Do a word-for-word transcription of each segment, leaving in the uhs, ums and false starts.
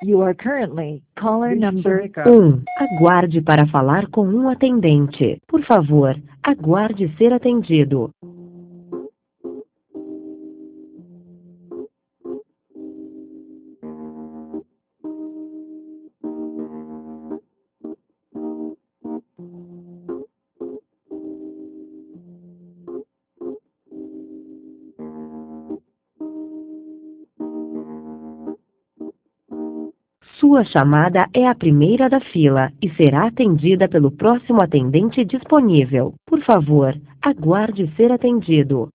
You are currently caller number um. Aguarde para falar com um atendente. Por favor, aguarde ser atendido. Sua chamada é a primeira da fila e será atendida pelo próximo atendente disponível. Por favor, aguarde ser atendido.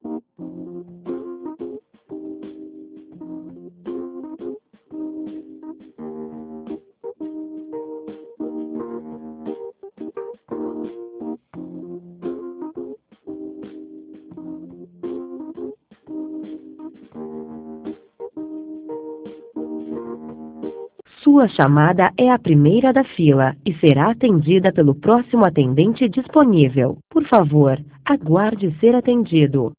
Sua chamada é a primeira da fila e será atendida pelo próximo atendente disponível. Por favor, aguarde ser atendido.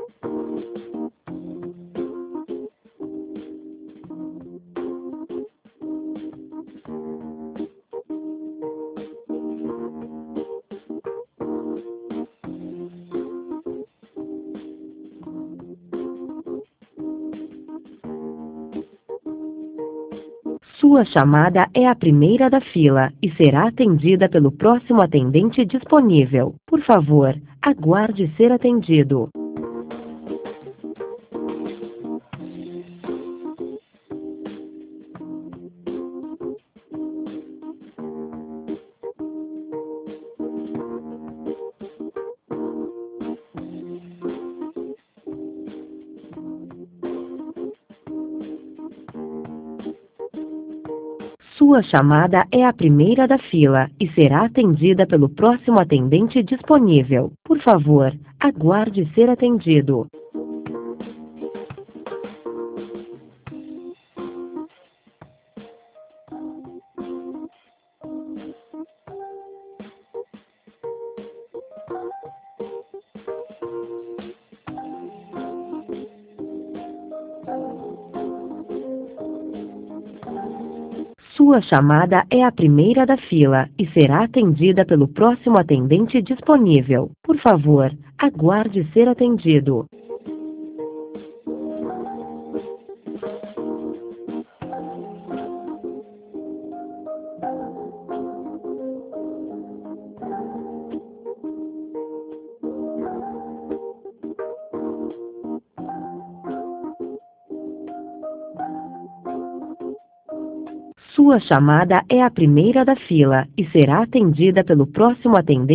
Sua chamada é a primeira da fila e será atendida pelo próximo atendente disponível. Por favor, aguarde ser atendido. Sua chamada é a primeira da fila e será atendida pelo próximo atendente disponível. Por favor, aguarde ser atendido. Sua chamada é a primeira da fila e será atendida pelo próximo atendente disponível. Por favor, aguarde ser atendido. Sua chamada é a primeira da fila e será atendida pelo próximo atendente